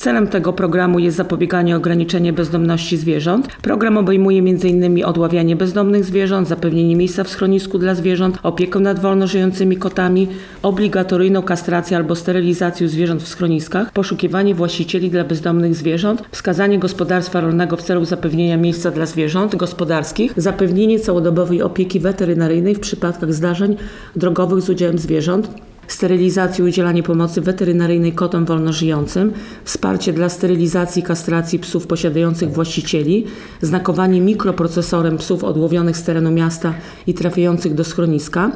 Celem tego programu jest zapobieganie i ograniczenie bezdomności zwierząt. Program obejmuje m.in. odławianie bezdomnych zwierząt, zapewnienie miejsca w schronisku dla zwierząt, opiekę nad wolno żyjącymi kotami, obligatoryjną kastrację albo sterylizację zwierząt w schroniskach, poszukiwanie właścicieli dla bezdomnych zwierząt, wskazanie gospodarstwa rolnego w celu zapewnienia miejsca dla zwierząt gospodarskich, zapewnienie całodobowej opieki weterynaryjnej w przypadkach zdarzeń drogowych z udziałem zwierząt, sterylizację i udzielanie pomocy weterynaryjnej kotom wolnożyjącym, wsparcie dla sterylizacji i kastracji psów posiadających właścicieli, znakowanie mikroprocesorem psów odłowionych z terenu miasta i trafiających do schroniska,